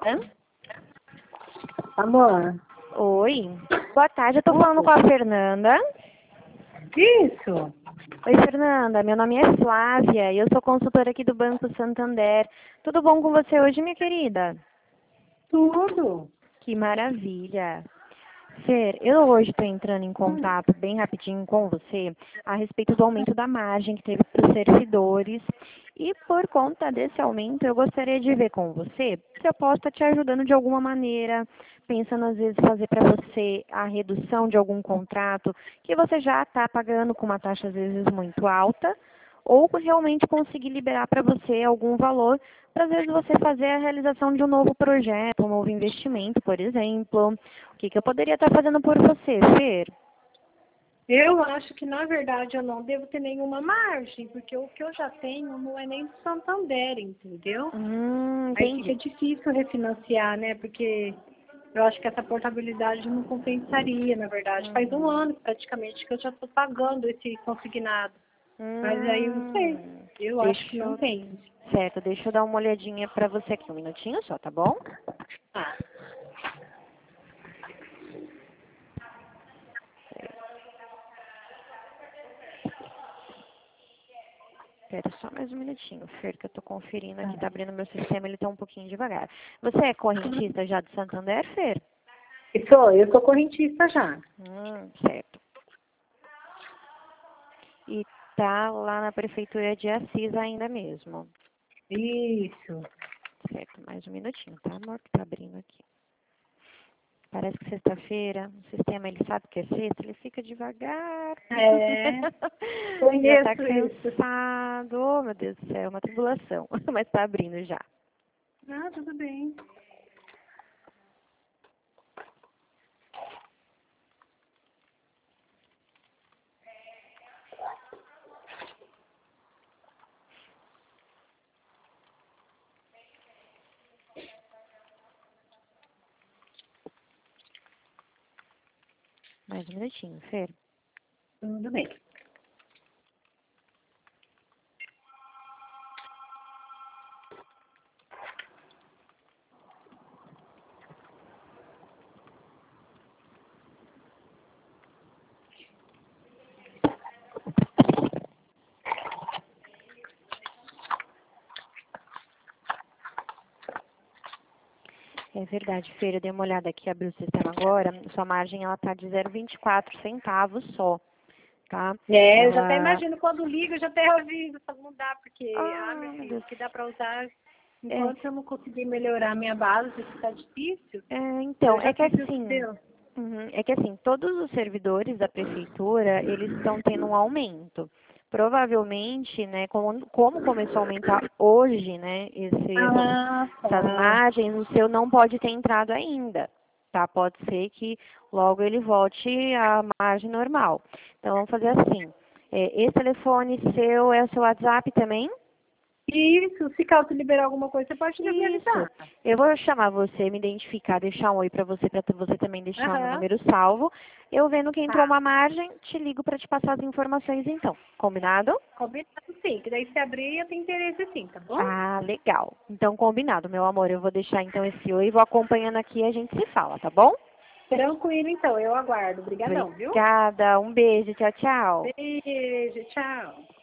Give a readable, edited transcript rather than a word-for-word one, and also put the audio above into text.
Hã? Amor. Oi. Boa tarde, eu tô falando com a Fernanda. Isso. Oi, Fernanda. Meu nome é Flávia e eu sou consultora aqui do Banco Santander. Tudo bom com você hoje, minha querida? Tudo. Que maravilha. Fer, eu hoje estou entrando em contato bem rapidinho com você a respeito do aumento da margem que teve para os servidores. E por conta desse aumento, eu gostaria de ver com você se eu posso estar te ajudando de alguma maneira, pensando às vezes fazer para você a redução de algum contrato que você já está pagando com uma taxa às vezes muito alta, ou realmente conseguir liberar para você algum valor para às vezes você fazer a realização de um novo projeto, um novo investimento, por exemplo. O que eu poderia estar fazendo por você, Fer? Eu acho que, na verdade, eu não devo ter nenhuma margem, porque o que eu já tenho não é nem do Santander, entendeu? Aí fica Entendi. difícil refinanciar, né? Porque eu acho que essa portabilidade não compensaria, na verdade. Faz um ano praticamente que eu já estou pagando esse consignado. Mas aí eu não sei. Eu acho que Deixa não eu... tem. Certo, deixa eu dar uma olhadinha para você aqui, um minutinho só, tá bom? Ah, Espera só mais um minutinho, Fer, que eu tô conferindo aqui, tá. tá abrindo meu sistema, ele tá um pouquinho devagar. Você é correntista já de Santander, Fer? Eu sou correntista já. Certo. E tá lá na prefeitura de Assis ainda mesmo. Isso. Certo, mais um minutinho, tá, amor, que tá abrindo aqui. Parece que sexta-feira, o sistema, ele sabe que é sexta, ele fica devagar. É, Já tá conheço isso. cansado. Oh, meu Deus do céu, é uma tribulação. Mas tá abrindo já. Ah, tudo bem. Mais um minutinho, Fer. Tudo bem. É verdade, Fer, eu dei uma olhada aqui, abri o sistema agora. Sua margem, ela tá de 0,24 centavos só, tá? É, eu já até Ela... imagino quando liga, eu já até aviso, falo, não dá, porque, meu meu filho, Deus. o que dá para usar, É, enquanto eu não conseguir melhorar a minha base, que está difícil, eu então, já é que fiz o que assim, deu. todos os servidores da prefeitura, eles estão tendo um aumento. Provavelmente, né, como começou a aumentar hoje, né, Ah, essas tá. margens, o seu não pode ter entrado ainda, tá? Pode ser que logo ele volte à margem normal. Então, vamos fazer assim. Esse telefone seu é o seu WhatsApp também? Isso, se caso liberar alguma coisa, você pode me Isso. avisar. Eu vou chamar você, me identificar, deixar um oi para você você também deixar meu Aham, número salvo. Eu vendo que entrou tá. uma margem, te ligo para te passar as informações então. Combinado? Combinado sim, que daí se abrir eu tenho interesse sim, tá bom? Ah, legal. Então combinado, meu amor. Eu vou deixar então esse oi, vou acompanhando aqui e a gente se fala, tá bom? Tranquilo então, eu aguardo. Obrigadão, viu? Obrigada. Um beijo. Tchau, tchau. Beijo, tchau.